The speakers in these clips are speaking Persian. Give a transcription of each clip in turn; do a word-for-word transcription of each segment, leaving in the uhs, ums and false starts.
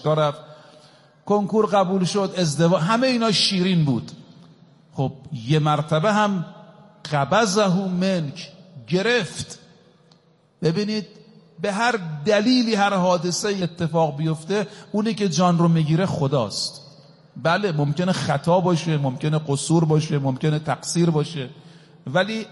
رفت، کنکور قبول شد، ازدواج، همه اینا شیرین بود. خب یه مرتبه هم قبضه منک، گرفت. ببینید به هر دلیلی هر حادثه اتفاق بیفته، اونی که جان رو میگیره خداست. بله ممکنه خطا باشه، ممکنه قصور باشه، ممکنه تقصیر باشه، ولی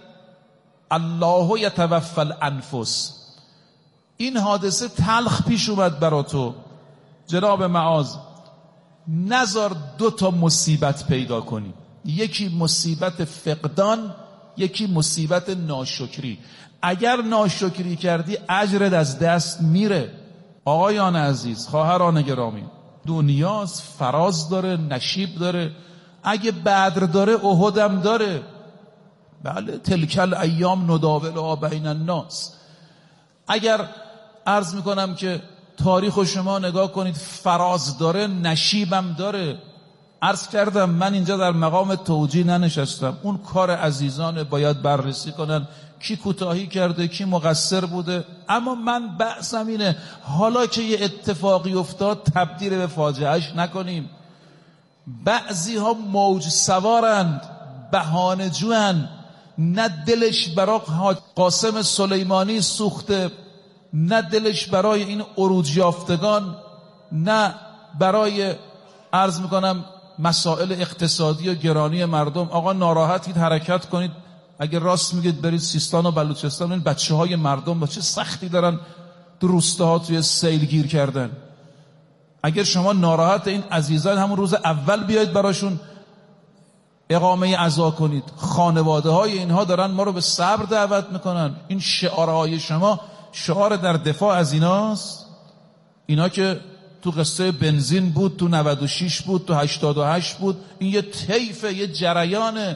الله یتوفی الانفس. این حادثه تلخ پیش اومد برا تو، جناب معاذ، نذار دو تا مصیبت پیدا کنی، یکی مصیبت فقدان، یکی مصیبت ناشکری. اگر ناشکری کردی اجرت از دست میره. آقایان عزیز، خواهران گرامی، دنیاست، فراز داره، نشیب داره. اگه بدر داره احدم داره. بله تلکل ایام نداولها بین الناس. اگر عرض میکنم که تاریخ شما نگاه کنید، فراز داره، نشیبم داره. عرض کردم من اینجا در مقام توجیه ننشستم، اون کار عزیزان باید بررسی کنن کی کوتاهی کرده، کی مقصر بوده. اما من بحثم اینه حالا که یه اتفاقی افتاد تبدیل به فاجعهش نکنیم. بعضی ها موج سوارند، بهانه جوان، نه دلش برای قاسم سلیمانی سوخته، نه دلش برای این عروج یافتگان، نه برای عرض میکنم مسائل اقتصادی و گرانی مردم. آقا ناراحتید حرکت کنید، اگر راست میگید برید سیستان و بلوچستان، این بچه های مردم با چه سختی دارن تو روستاها توی سیل گیر کردن. اگر شما ناراحت این عزیزان، همون روز اول بیاید براشون اقامه عزا کنید. خانواده های اینها دارن ما رو به صبر دعوت میکنن. این شعارهای شما شعار در دفاع از ایناست. اینا که تو قصه بنزین بود، تو نود و شش بود، تو هشتاد و هشت بود. این یه طیفه، یه جریانه.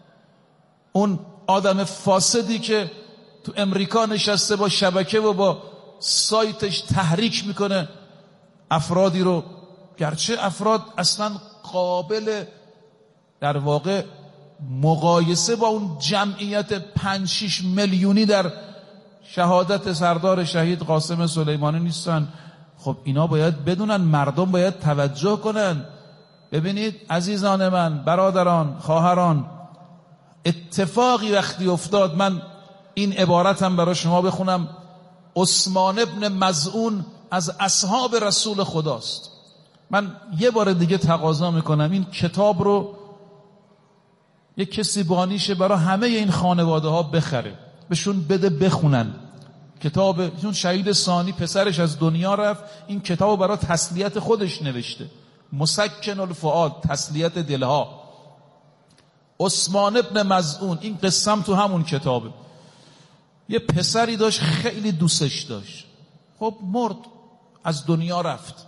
اون آدم فاسدی که تو امریکا نشسته با شبکه و با سایتش تحریک میکنه افرادی رو، گرچه افراد اصلا قابل در واقع مقایسه با اون جمعیت پنج شش میلیونی در شهادت سردار شهید قاسم سلیمانی نیستن. خب اینا باید بدونن، مردم باید توجه کنن. ببینید عزیزان من، برادران، خواهران، اتفاقی وقتی افتاد، من این عبارتم برای شما بخونم. عثمان ابن مظعون از اصحاب رسول خداست. من یه بار دیگه تقاضا میکنم این کتاب رو یک کسی بانیشه برای همه این خانواده ها بخره، بهشون بده بخونن. کتاب چون شهید ثانی پسرش از دنیا رفت، این کتاب برای تسلیت خودش نوشته، مسکن الفؤاد، تسلیت دلها. عثمان ابن مظعون، این قسم تو همون کتابه. یه پسری داشت خیلی دوستش داشت، خب مرد، از دنیا رفت.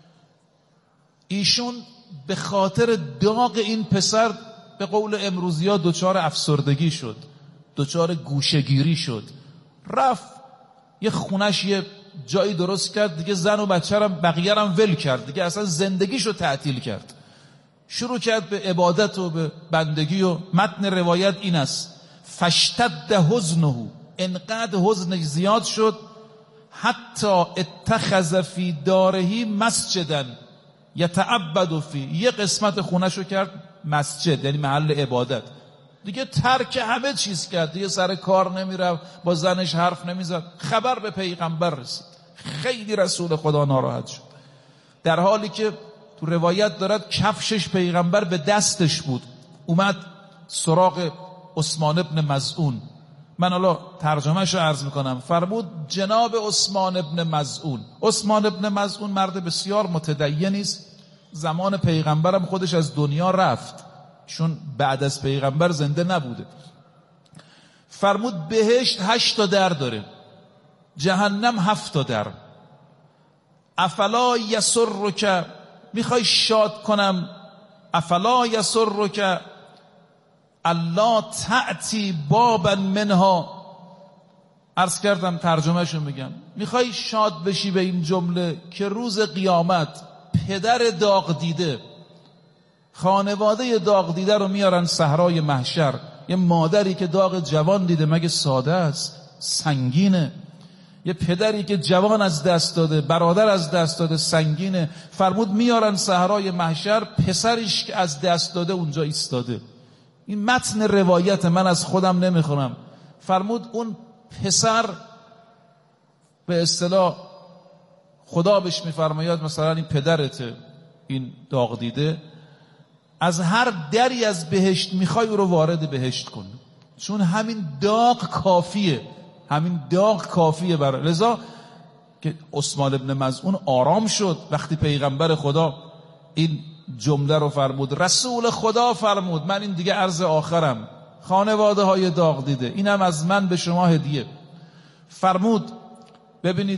ایشون به خاطر داغ این پسر به قول امروزی ها دچار افسردگی شد، دچار گوشه‌گیری شد. رفت یه خونش یه جایی درست کرد، دیگه زن و بچه رم بقیه رم ول کرد، دیگه اصلا زندگیشو تعطیل کرد. شروع کرد به عبادت و به بندگی و متن روایت این است: فاشتد حزنه، انقدر حزنش زیاد شد حتی اتخذ فی دارهی مسجدا یتعبد فی، یه قسمت خونه‌شو کرد مسجد، یعنی محل عبادت. دیگه ترک همه چیز کرد، دیگه سر کار نمیرفت، با زنش حرف نمیزد. خبر به پیغمبر رسید، خیلی رسول خدا ناراحت شد، در حالی که تو روایت دارد کفشش پیغمبر به دستش بود. اومد سراغ عثمان ابن مظعون. من حالا ترجمهشو عرض میکنم. فرمود جناب عثمان ابن مظعون. عثمان ابن مظعون مرد بسیار متدینی است، زمان پیغمبرم خودش از دنیا رفت، چون بعد از پیغمبر زنده نبوده. فرمود بهشت هشت تا در داره، جهنم هفت تا در. افلا یسرک، میخوای شاد کنم، افلا یسرک الله تأتی بابا منها. عرض کردم ترجمهشو میگم. میخوای شاد بشی به این جمله که روز قیامت پدر داغ دیده، خانواده داغ دیده رو میارن صحرای محشر. یه مادری که داغ جوان دیده مگه ساده است؟ سنگینه. یه پدری که جوان از دست داده، برادر از دست داده، سنگینه. فرمود میارن صحرای محشر، پسرش که از دست داده اونجا ایستاده. این متن روایت، من از خودم نمیخونم. فرمود اون پسر به اصطلاح خدا بهش میفرماید مثلا این پدرته، این داغ دیده، از هر دری از بهشت میخوای او رو وارد بهشت کن، چون همین داغ کافیه، همین داغ کافیه برای. لذا که عثمان ابن مظعون آرام شد وقتی پیغمبر خدا این جمله رو فرمود. رسول خدا فرمود من این دیگه عرض آخرم، خانواده های داغ دیده، اینم از من به شما هدیه. فرمود ببینید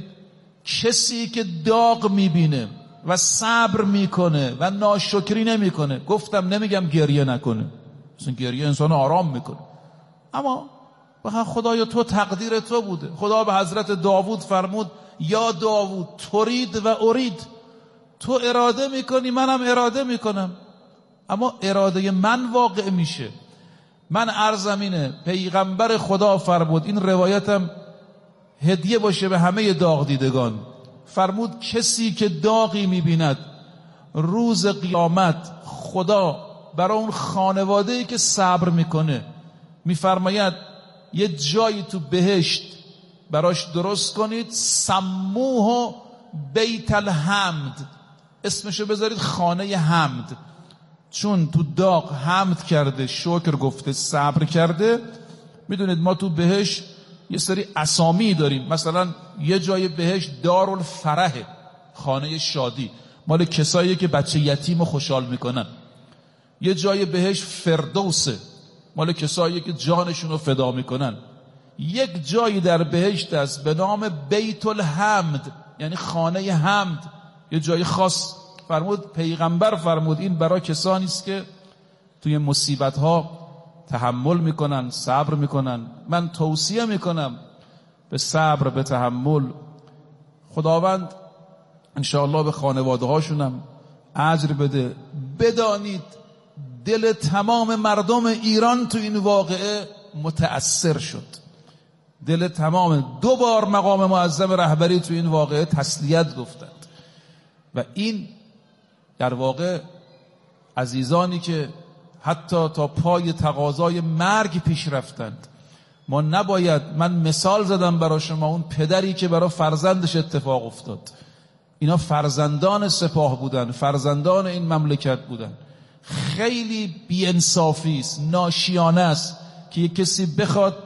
کسی که داغ میبینه و صبر میکنه و ناشکری نمیکنه، گفتم نمیگم گریه نکنه، مثلا گریه انسان آرام میکنه، اما بخواه خدایا تو تقدیر تو بوده. خدا به حضرت داوود فرمود یا داوود ترید و ارید، تو اراده میکنی منم اراده میکنم، اما اراده من واقع میشه. من عرضم اینه پیغمبر خدا فرمود، این روایتم هدیه باشه به همه داغ دیدگان، فرمود کسی که داغی میبیند روز قیامت، خدا برای اون خانواده‌ای که صبر میکنه میفرماید یه جایی تو بهشت براش درست کنید، سموه بیت الحمد، اسمشو بذارید خانه حمد، چون تو داغ حمد کرده، شکر گفته، صبر کرده. میدونید ما تو بهشت یه سری اسامی داریم، مثلا یه جای بهشت دارالفرحه، خانه شادی، مال کسایی که بچه یتیم خوشحال میکنن. یه جای بهشت فردوسه، مال کسایی که جانشون رو فدا میکنن. یک جایی در بهشت است به نام بیت الحمد، یعنی خانه حمد، یه جای خاص. فرمود پیغمبر فرمود این برای کسانی است که توی مصیبت ها تحمل میکنن، صبر میکنن. من توصیه میکنم به صبر، به تحمل. خداوند انشاءالله به خانواده هاشونم اجر بده. بدانید دل تمام مردم ایران تو این واقعه متأثر شد، دل تمام. دو بار مقام معظم رهبری تو این واقعه تسلیت گفتند و این در واقع عزیزانی که حتی تا پای تقاضای مرگ پیش رفتند. ما نباید، من مثال زدم برای شما، اون پدری که برای فرزندش اتفاق افتاد، اینا فرزندان سپاه بودن، فرزندان این مملکت بودن. خیلی بی‌انصافی است، ناشیانه است که یک کسی بخواد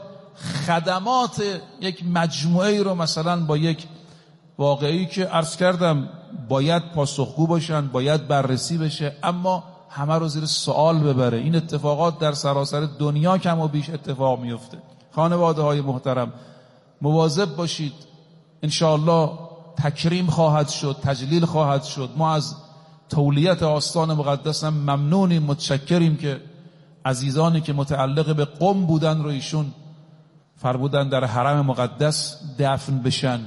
خدمات یک مجموعه رو مثلا با یک واقعی که عرض کردم باید پاسخگو باشن، باید بررسی بشه، اما همه رو زیر سوال ببره. این اتفاقات در سراسر دنیا کم و بیش اتفاق میفته. خانواده های محترم مواظب باشید، انشاءالله تکریم خواهد شد، تجلیل خواهد شد. ما از تولیت آستان مقدس هم ممنونیم، متشکریم که عزیزانی که متعلق به قم بودن رو ایشون فرمودن در حرم مقدس دفن بشن.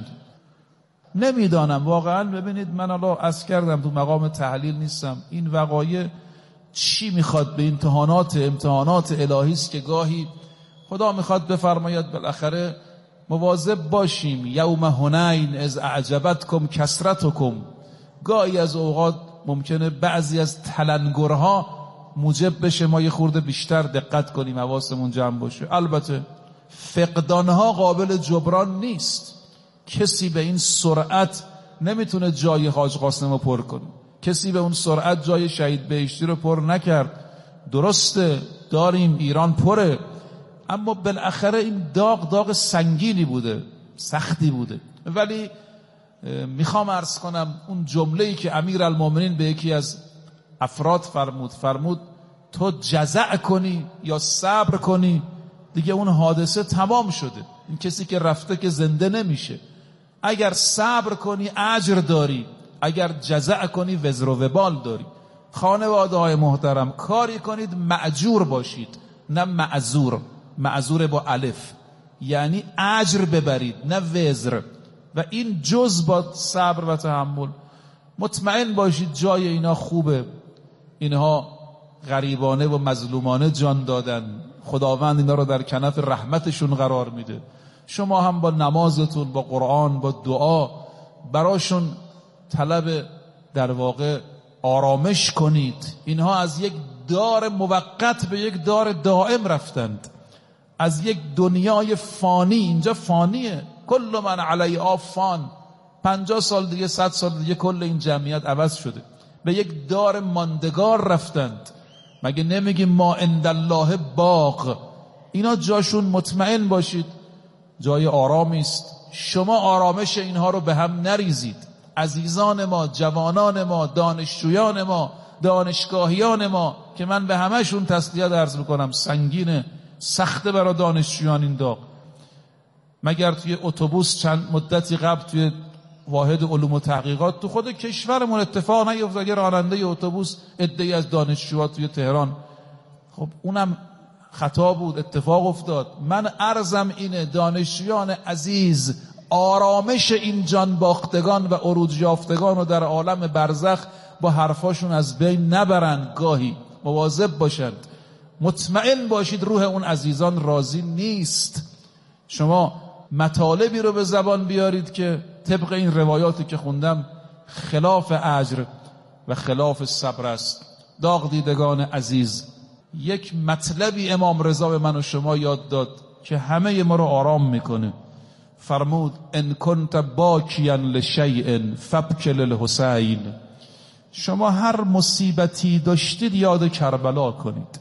نمیدانم واقعا، ببینید من الان عرض کردم تو مقام تحلیل نیستم، این وقایع چی میخواد به امتحانات امتحانات الهی است که گاهی خدا میخواد بفرماید بالاخره مواظب باشیم. یوم حنین اذ اعجبتکم کثرتکم، گاهی از اوقات ممکنه بعضی از تلنگرها موجب بشه ما یه خورده بیشتر دقت کنیم، حواسمون جمع باشه. البته فقدانها قابل جبران نیست، کسی به این سرعت نمیتونه جای حاج قاسم رو پر کنه، کسی به اون سرعت جای شهید بهشتی رو پر نکرد. درسته داریم، ایران پره، اما بالاخره این داغ داغ سنگینی بوده، سختی بوده. ولی میخوام عرض کنم اون جمله‌ای که امیرالمومنین به یکی از افراد فرمود، فرمود تو جزع کنی یا صبر کنی دیگه اون حادثه تمام شده، این کسی که رفته که زنده نمیشه. اگر صبر کنی اجر داری، اگر جزع کنی وزر و وبال داری. خانواده های محترم کاری کنید مأجور باشید، نه معذور. معذور با الف، یعنی اجر ببرید نه وزر، و این جز با صبر و تحمل. مطمئن باشید جای اینا خوبه، اینها غریبانه و مظلومانه جان دادن، خداوند اینا رو در کنف رحمتشون قرار میده. شما هم با نمازتون، با قرآن، با دعا براشون طلب در واقع آرامش کنید. اینها از یک دار موقت به یک دار دائم رفتند، از یک دنیای فانی، اینجا فانیه، کل من علیها فان، پنجاه سال دیگه، صد سال دیگه کل این جمعیت عوض شده، به یک دار ماندگار رفتند. مگه نمیگیم ما عند الله باق؟ اینا جاشون مطمئن باشید جای آرامی است. شما آرامش اینها رو به هم نریزید. عزیزان ما، جوانان ما، دانشجویان ما، دانشگاهیان ما که من به همهشون تسلیت عرض میکنم، سنگینه، سخته برای دانشجویان این داغ. مگر توی اتوبوس چند مدتی قبل توی واحد علوم و تحقیقات تو خود کشورمون اتفاق نیفتاد یه راننده اتوبوس عده‌ای از دانشجوها توی تهران، خب اونم خطا بود، اتفاق افتاد. من عرضم اینه دانشجویان عزیز، آرامش این جان باختگان و عروج یافتگان رو در عالم برزخ با حرفاشون از بین نبرند، گاهی مواظب باشند. مطمئن باشید روح اون عزیزان راضی نیست. شما مطالبی رو به زبان بیارید که طبق این روایاتی که خوندم خلاف اجر و خلاف صبر است. داغ دیدگان عزیز، یک مطلبی امام رضا به من و شما یاد داد که همه ما رو آرام میکنه. فرمود ان کنت باکیا لشیء فابک للحسین. شما هر مصیبتی داشتید یاد کربلا کنید.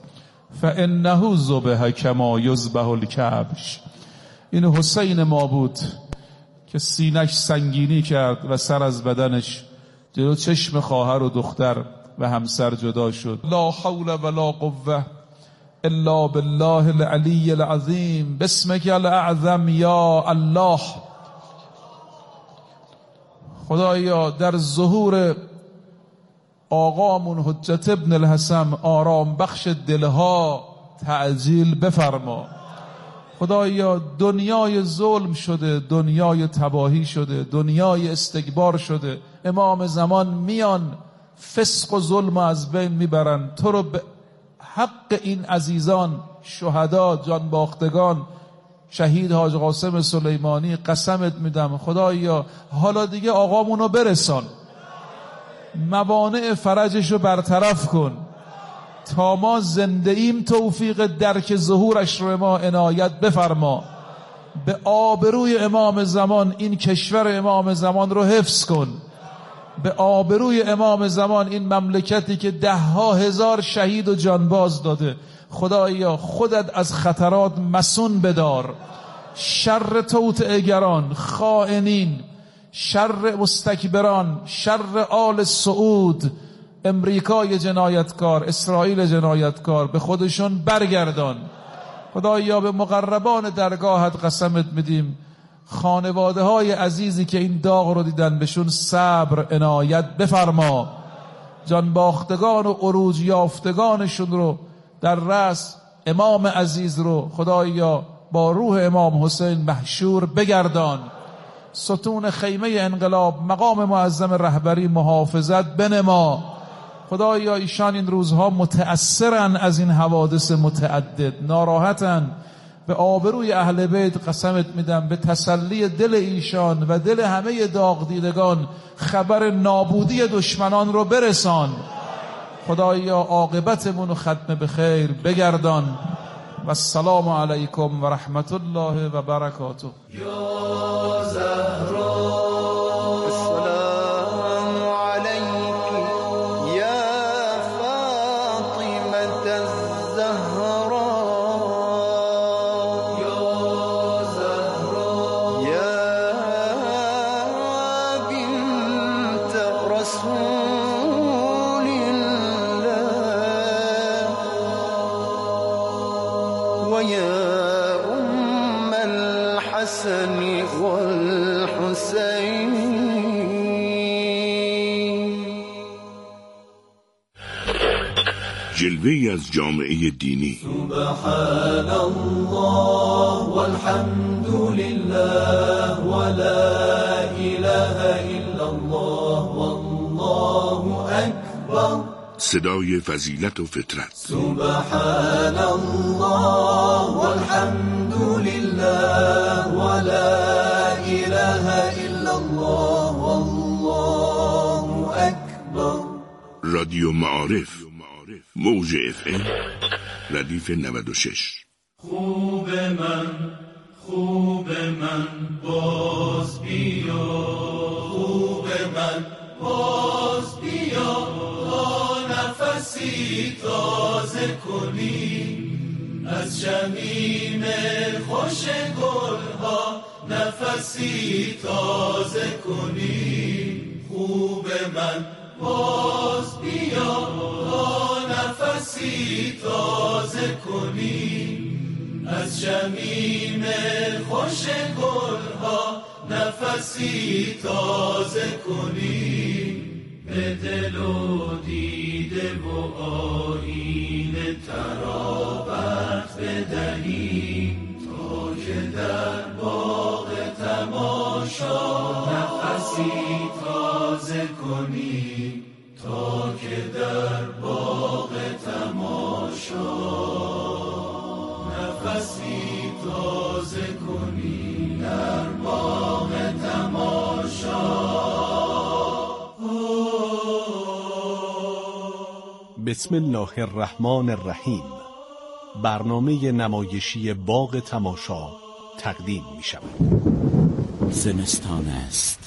فانه ذبح کما یذبح الکبش. این حسین ما بود که سینش سنگینی کرد و سر از بدنش جلو چشم خواهر و دختر و همسر جدا شد. لا حول ولا قوه الا بالله العلی العظیم باسمک الاعظم یا الله. خدایا در ظهور آقامون حجت ابن الحسن آرام بخش دلها تعجیل بفرما. خدایا دنیای ظلم شده، دنیای تباهی شده، دنیای استکبار شده. امام زمان میان فسق و ظلم از بین میبرن. تو رو به حق این عزیزان، شهدا، جان باختگان، شهید حاج قاسم سلیمانی قسمت میدم خدایا حالا دیگه آقامونو برسان، موانع فرجش رو برطرف کن تا ما زنده ایم. توفیق درک ظهورش رو ما عنایت بفرما. به آبروی امام زمان این کشور امام زمان رو حفظ کن. به آبروی امام زمان این مملکتی که ده ها هزار شهید و جانباز داده خدایا خودت از خطرات مسون بدار. شر توطئه‌گران، خائنین، شر مستکبران، شر آل سعود، امریکای جنایتکار، اسرائیل جنایتکار به خودشون برگردان. خدایا به مقربان درگاهت قسمت میدیم خانواده های عزیزی که این داغ رو دیدن بهشون صبر عنایت بفرما. جان باختگان و عروج یافتگانشون رو در رأس امام عزیز رو خدایا با روح امام حسین محشور بگردان. ستون خیمه انقلاب مقام معظم رهبری محافظت بنما. خدایا ایشان این روزها متأثرن از این حوادث متعدد، ناراحتن. به آبروی اهل بیت قسمت میدم به تسلی دل ایشان و دل همه داغ دیدگان خبر نابودی دشمنان رو برسان. خدایا عاقبتمون رو ختم به خیر بگردان. و السلام علیکم و رحمت الله و برکاته. یا زهرا جلوه‌ای از جامعه دینی. سبحان الله والحمد لله ولا اله الا الله والله اکبر صدای فضیلت و فطرت. سبحان الله والحمد لله ولا اله الا الله والله اکبر. رادیو معارف، موج اف ام ردیف نود و شش. خوب من خوب من باز بیا، خوب من باز بیا، تا نفسی تازه کنی از شمیم خوش گلها، نفسی تازه کنی. خوب من باز بیا، تا نفسی تازه کنی از شمیم خوش گلها، نفسی تازه کنی. به دل و دیده و آیینه ترابت بدهیم، تا که در باغ تماشا نفسی تازه کنی، تا که در باغ تماشا نفسی تازه کنی، در باغ تماشا. بسم الله الرحمن الرحیم. برنامه نمایشی باغ تماشا تقدیم می شود. زمستان است.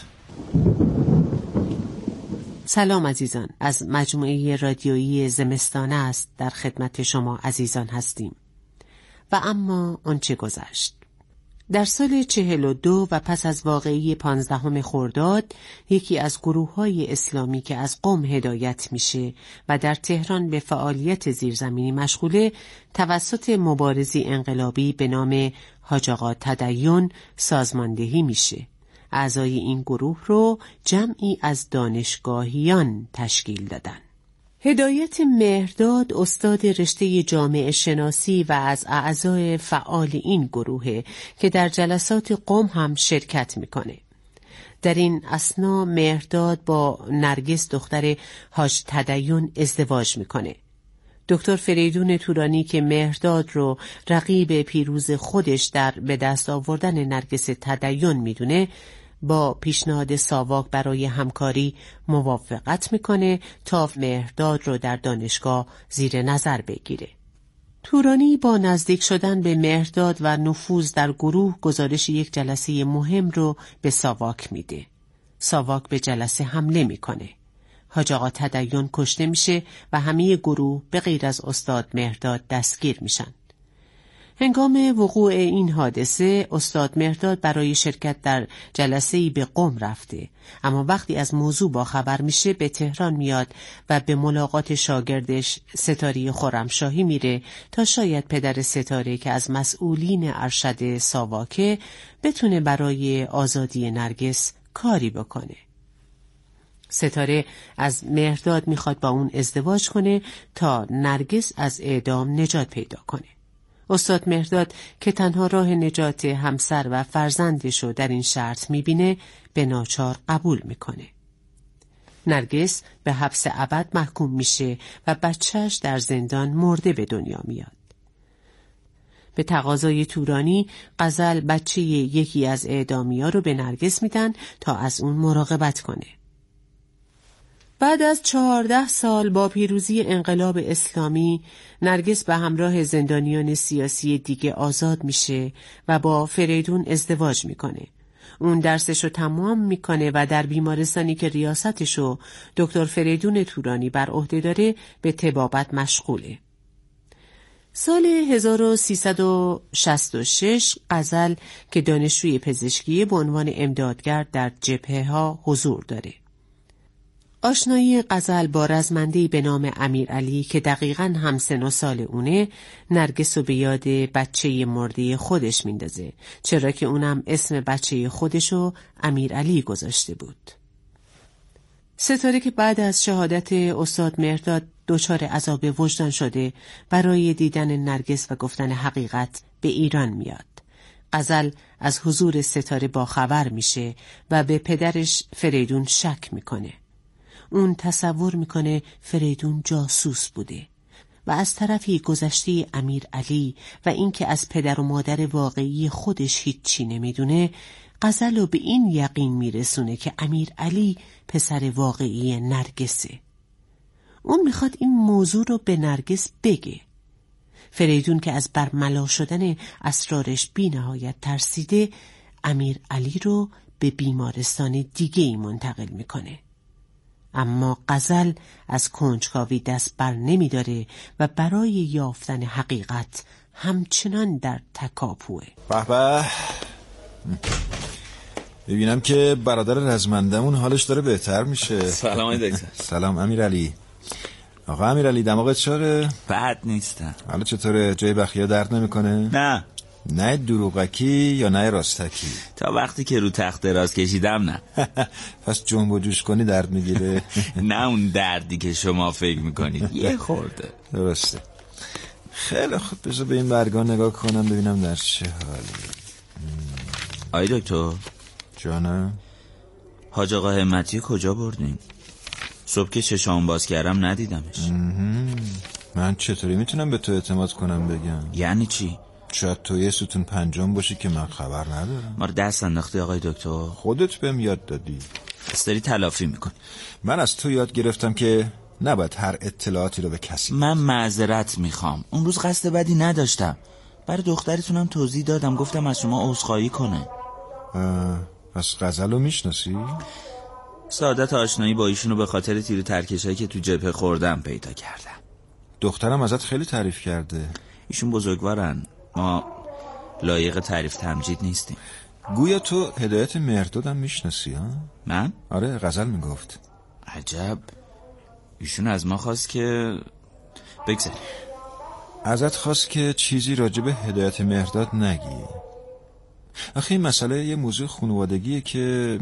سلام عزیزان، از مجموعه رادیویی زمستان است در خدمت شما عزیزان هستیم. و اما آنچه گذشت. در سال چهل و دو و پس از واقعه پانزدهم خرداد، یکی از گروه‌های اسلامی که از قم هدایت میشه و در تهران به فعالیت زیرزمینی مشغوله، توسط مبارزی انقلابی به نام حاج آقا تدین سازماندهی میشه. اعضای این گروه رو جمعی از دانشگاهیان تشکیل دادن. هدایت مهرداد استاد رشته جامعه شناسی و از اعضای فعال این گروه که در جلسات قم هم شرکت میکنه. در این اثنا مهرداد با نرگس دختر حاج تدین ازدواج میکنه. دکتر فریدون تورانی که مهرداد رو رقیب پیروز خودش در به دست آوردن نرگس تدین میدونه، با پیشنهاد ساواک برای همکاری موافقت میکنه تا مهرداد رو در دانشگاه زیر نظر بگیره. تورانی با نزدیک شدن به مهرداد و نفوذ در گروه گزارش یک جلسه مهم رو به ساواک میده. ساواک به جلسه حمله میکنه. حاج آقا تدین کشته میشه و همه گروه به غیر از استاد مهرداد دستگیر میشن. هنگام وقوع این حادثه استاد مهرداد برای شرکت در جلسه‌ای به قم رفته، اما وقتی از موضوع با خبر میشه به تهران میاد و به ملاقات شاگردش ستاره خرمشاهی میره تا شاید پدر ستاره که از مسئولین ارشد ساواکه بتونه برای آزادی نرگس کاری بکنه. ستاره از مهرداد میخواد با اون ازدواج کنه تا نرگس از اعدام نجات پیدا کنه. استاد مهرداد که تنها راه نجات همسر و فرزندش رو در این شرط میبینه، به ناچار قبول میکنه. نرگس به حبس ابد محکوم میشه و بچهش در زندان مرده به دنیا میاد. به تقاضای تورانی، غزل بچه یکی از اعدامیا رو به نرگس میدن تا از اون مراقبت کنه. بعد از چهارده سال با پیروزی انقلاب اسلامی، نرگس به همراه زندانیان سیاسی دیگه آزاد میشه و با فریدون ازدواج میکنه. اون درسشو تمام میکنه و در بیمارستانی که ریاستشو دکتر فریدون تورانی بر عهده داره به طبابت مشغوله. سال هزار و سیصد و شصت و شش غزل که دانشجوی پزشکی به عنوان امدادگر در جبهه ها حضور داره. آشنایی غزل با رزمنده‌ای به نام امیرعلی که دقیقاً همسن و سال اونه، نرگس رو به یاد بچه مرده خودش میندازه، چرا که اونم اسم بچه خودشو امیرعلی گذاشته بود. ستاره که بعد از شهادت استاد مهرداد دچار عذاب وجدان شده، برای دیدن نرگس و گفتن حقیقت به ایران میاد. غزل از حضور ستاره با خبر میشه و به پدرش فریدون شک میکنه. اون تصور میکنه فریدون جاسوس بوده و از طرفی گذشته امیر علی و اینکه از پدر و مادر واقعی خودش هیچی نمیدونه، غزل رو به این یقین میرسونه که امیر علی پسر واقعی نرگسه. اون میخواد این موضوع رو به نرگس بگه. فریدون که از برملا شدن اسرارش بی نهایت ترسیده، امیر علی رو به بیمارستان دیگه ای منتقل میکنه. اما غزل از کنجکاوی دست بر نمی داره و برای یافتن حقیقت همچنان در تکاپوه. به به، ببینم که برادر رزمندمون حالش داره بهتر میشه. سلام دکتر. سلام امیرعلی. آقا امیرعلی دماغت چاقه؟ بد نیستم. حالا چطوره؟ جای بخیا درد نمیکنه؟ نه. نه دروغکی یا نه راستکی؟ تا وقتی که رو تخت دراز کشیدم نه. پس جنب و جوش کنی درد میگیره؟ نه اون دردی که شما فکر میکنید، یه خورده. درسته. خیلی خوب، بذار به این برگاه نگاه کنم ببینم در چه حالی. آی دکتر جانم؟ حاج آقا همتی کجا بردین؟ صبح که چشام باز کردم ندیدمش. من چطوری میتونم به تو اعتماد کنم بگم؟ یعنی چی؟ شاید تو یه ستون پنجم باشی که من خبر ندارم. ما رو دست انداختی آقای دکتر؟ خودت بهم یاد دادی. پس داری تلافی میکن. من از تو یاد گرفتم که نباید هر اطلاعاتی رو به کسی. من معذرت میخوام، اون روز قصد بدی نداشتم. برای دخترتونم توضیح دادم، گفتم از شما عذرخواهی کنه. پس غزل رو میشناسی؟ سعادت آشنایی با ایشونو به خاطر تیر ترکشایی که تو جبهه خوردم پیدا کردم. دخترم ازت خیلی تعریف کرده. ایشون بزرگوارن، ما لایق تعریف تمجید نیستیم. گویا تو هدایت مهردادم میشناسی ها؟ من؟ آره، غزل میگفت. عجب. ایشون از ما خواست که بگذاری. ازت خواست که چیزی راجب هدایت مهرداد نگی. آخه این مسئله یه موضوع خانوادگیه که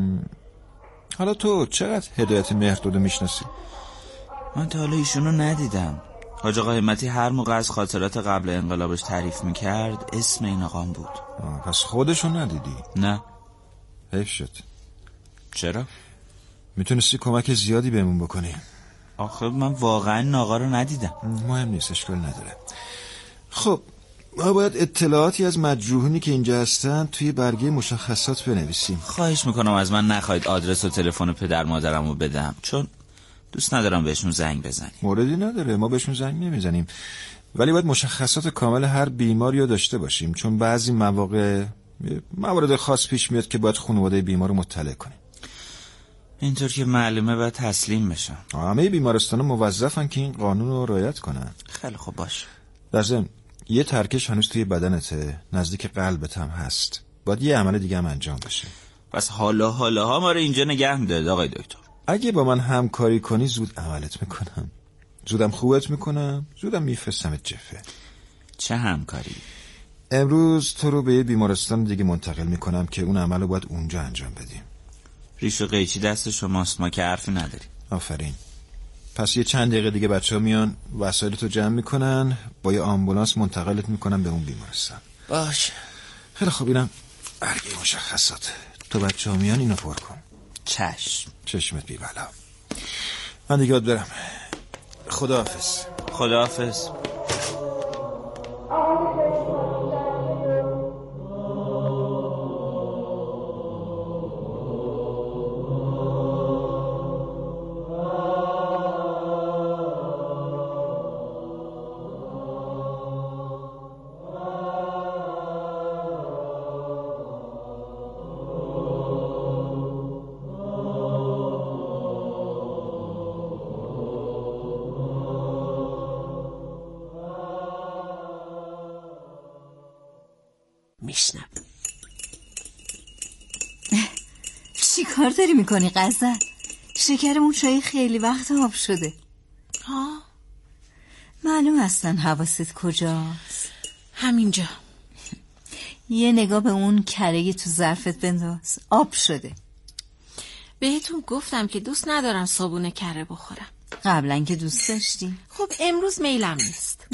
حالا تو چقدر هدایت مهرداد میشناسی؟ من تا حالا ایشونو ندیدم. حاج آقا همتی هر موقع از خاطرات قبل انقلابش تعریف میکرد اسم این آقام بود. پس خودشو ندیدی؟ نه. حیف شد. چرا؟ میتونستی کمک زیادی بهمون بکنی. آخه من واقعا این آقا رو ندیدم. مهم نیست، اشکال نداره. خب ما باید اطلاعاتی از مجروحونی که اینجا هستن توی برگه مشخصات بنویسیم. خواهش میکنم از من نخواهید آدرس و تلفن پدر مادرم رو بدم، چون دوست ندارم بهشون زنگ بزنیم. موردی نداره، ما بهشون زنگ نمیزنیم، ولی باید مشخصات کامل هر بیماری رو داشته باشیم، چون بعضی مواقع موارد خاص پیش میاد که باید خانواده بیمار رو مطلع کنیم. اینطور که معلومه باید تسلیم بشم. همه بیمارستان موظفن که این قانون رو رعایت کنن. خیلی خوب باش. در ضمن یه ترکش هنوز توی بدنته، نزدیک قلبت هم هست، باید یه عمل دیگه هم انجام بشه. پس حالا حالا ها ما رو اینجا نگه می‌دارید آقای دکتر. اگه با من همکاری کنی زود عملت میکنم، زودم خوبت میکنم، زودم میفرستمت جفه. چه همکاری؟ امروز تو رو به یه بیمارستان دیگه منتقل میکنم که اون عمل رو باید اونجا انجام بدیم. ریش و قیچی دست شماست، ما که حرفی نداریم. آفرین. پس یه چند دقیقه دیگه بچه ها میان وسایلتو جمع میکنن، با یه آمبولانس منتقلت میکنن به اون بیمارستان. باشه. خیلی خوب، اینم برگه مشخصات. تو بچه ها میان اینو پر کن. چشم. چشمت بی بلا. من دیگه باید برم. خداحافظ. خداحافظ. میشنم. چی کار داری میکنی غزل؟ شکرمون چای خیلی وقت آب شده. ها؟ معلوم اصلا حواست کجاست؟ همینجا. یه نگاه به اون کره تو ظرفت بنداز، آب شده. بهتون گفتم که دوست ندارم صابون کره بخورم. قبلا که دوست داشتی. خب امروز میلم نیست.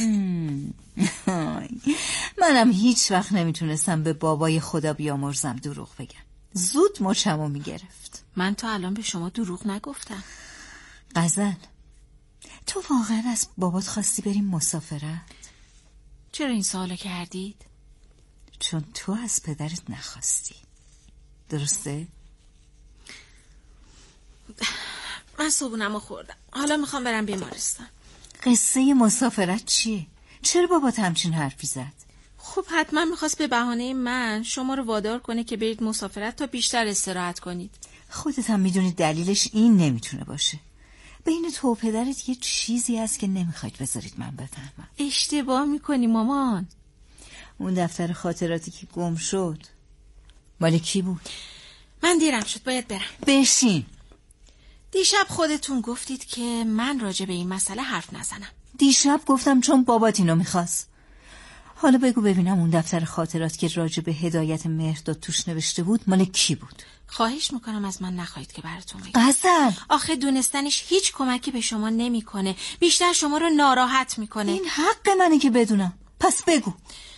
منم هیچ وقت نمیتونستم به بابای خدا بیامرزم دروغ بگم. زود مچمو میگرفت. من تا الان به شما دروغ نگفتم. غزل، تو واقعا از بابات خواستی بریم مسافرت؟ چرا این سوالو کردید؟ چون تو از پدرت نخواستی، درسته؟ من صبحونمو خوردم، حالا میخوام برم بیمارستان. قصه مسافرت چیه؟ چرا بابات همچین حرفی زد؟ خب حتما میخواست به بهانه من شما رو وادار کنه که برید مسافرت تا بیشتر استراحت کنید. خودت هم میدونی دلیلش این نمیتونه باشه. بین تو و پدرت یه چیزی هست که نمیخواید بذارید من بفهمم. اشتباه میکنی مامان. اون دفتر خاطراتی که گم شد مال کی بود؟ من دیرم شد، باید برم. بشین. دیشب خودتون گفتید که من راجع به این مسئله حرف نزنم. دیشب گفتم چون بابات اینو میخواست. حالا بگو ببینم اون دفتر خاطرات که راجع به هدایت مهرداد توش نوشته بود مال کی بود؟ خواهش میکنم از من نخواهید که براتون بگم. غزل، آخه دونستنش هیچ کمکی به شما نمیکنه، بیشتر شما رو ناراحت میکنه. این حق منه که بدونم، پس بگو.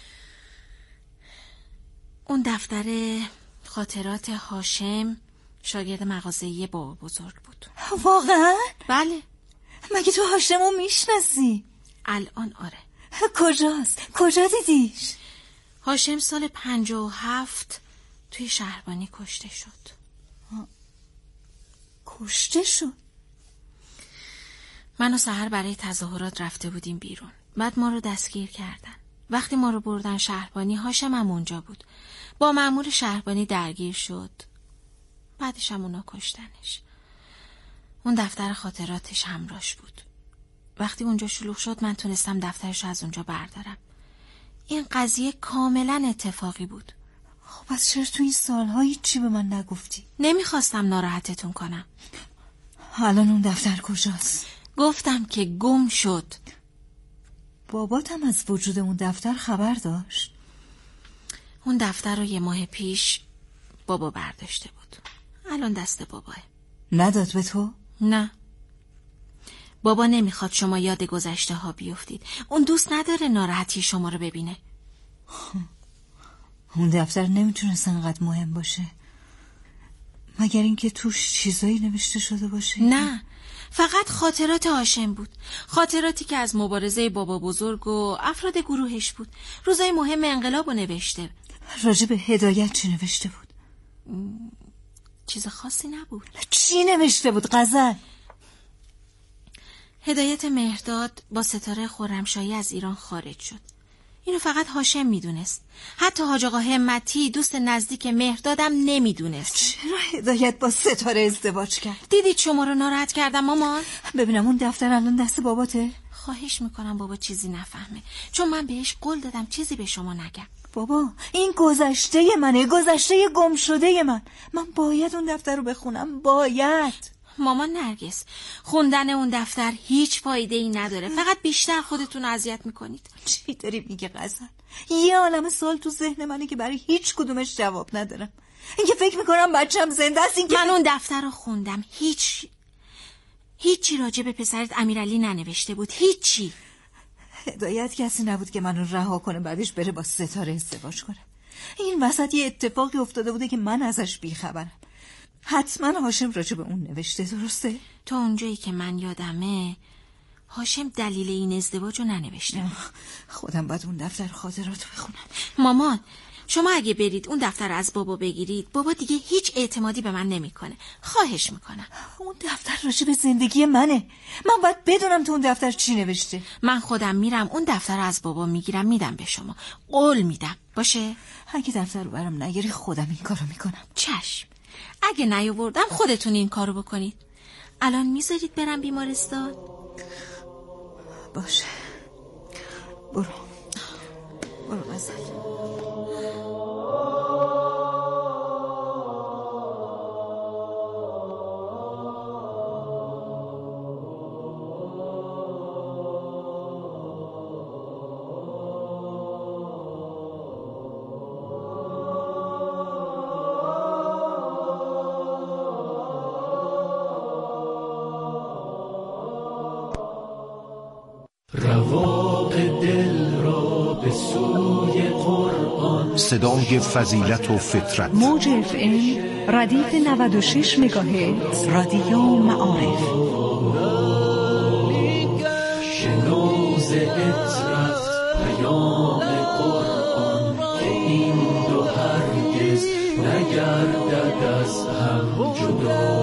اون دفتر خاطرات هاشم شاگرد مغازه‌ای بابا بزرگ بود. واقعا؟ بله. مگه تو هاشمو میشناسی؟ الان آره. کجاست؟ کجا دیدیش؟ هاشم سال پنجاه و هفت توی شهربانی کشته شد. کشته شد؟ من و سحر برای تظاهرات رفته بودیم بیرون، بعد ما رو دستگیر کردن. وقتی ما رو بردن شهربانی هاشم هم اونجا بود، با مأمور شهربانی درگیر شد، بعدش هم اونا کشتنش. اون دفتر خاطراتش همراهش بود. وقتی اونجا شلوغ شد من تونستم دفترش از اونجا بردارم. این قضیه کاملا اتفاقی بود. خب پس چرا تو این سالها هیچی به من نگفتی؟ نمیخواستم ناراحتتون کنم. الان اون دفتر کجاست؟ گفتم که گم شد. باباتم از وجود اون دفتر خبر داشت؟ اون دفتر رو یه ماه پیش بابا برداشته بود، الان دست باباه. نداد به تو؟ نه، بابا نمیخواد شما یاد گذشته ها بیفتید. اون دوست نداره ناراحتی شما رو ببینه. اون دفتر نمیتونست انقدر مهم باشه، مگر اینکه توش چیزایی نوشته شده باشه. نه، فقط خاطرات هاشم بود، خاطراتی که از مبارزه بابا بزرگ و افراد گروهش بود. روزای مهم انقلاب رو نوشته. راجع به هدایت چی نوشته بود؟ چیز خاصی نبود. چی نوشته بود غزل؟ هدایت مهرداد با ستاره خرمشاهی از ایران خارج شد. اینو فقط هاشم میدونست. حتی حاج آقا همتی دوست نزدیک مهردادم نمیدونست. چرا هدایت با ستاره ازدواج کرد؟ دیدید شما رو ناراحت کردم مامان؟ ببینم اون دفتر الان دست باباته؟ خواهش میکنم بابا چیزی نفهمه، چون من بهش قول دادم چیزی به شما نگم. بابا این گذشته منه، گذشته گم شده من. من باید اون دفتر رو بخونم، باید. مامان نرگس، خوندن اون دفتر هیچ فایده ای نداره، فقط بیشتر خودتون اذیت میکنید. چی داری میگه غزل؟ یه عالم سوال تو ذهن منه که برای هیچ کدومش جواب ندارم. اینکه فکر میکنم بچه‌م زنده است، اینکه من اون دفتر رو خوندم، هیچ هیچی راجع به پسرت امیرعلی ننوشته بود، هیچی. هدایت کسی نبود که منو رها کنه بعدش بره با ستاره ازدواج کنه. این وسط یه اتفاقی افتاده بوده که من ازش بیخبرم. حتما هاشم راجع به اون نوشته، درسته؟ تا اونجایی که من یادمه هاشم دلیل این ازدواج رو ننوشته. خودم باید اون دفتر خاطرات رو بخونم. مامان، شما اگه برید اون دفتر از بابا بگیرید، بابا دیگه هیچ اعتمادی به من نمیکنه. خواهش میکنم. اون دفتر راجع به زندگی منه، من باید بدونم تو اون دفتر چی نوشته. من خودم میرم اون دفتر از بابا میگیرم میدم به شما، قول میدم. باشه؟ اگه دفتر رو برام نگیری خودم این کارو میکنم. چشم. اگه نیاوردم خودتون این کارو بکنید. الان میذارید برم بیمارستان؟ باشه، برو برو غزل. رواق دل را به سوی قرآن. صدای فضیلت و فطرت. موج اف ام ردیف نود و شش مگاهرتز رادیو معارف. شنوز اطرت پیام قرآن که این دو هرگز نگردد از هم جدا.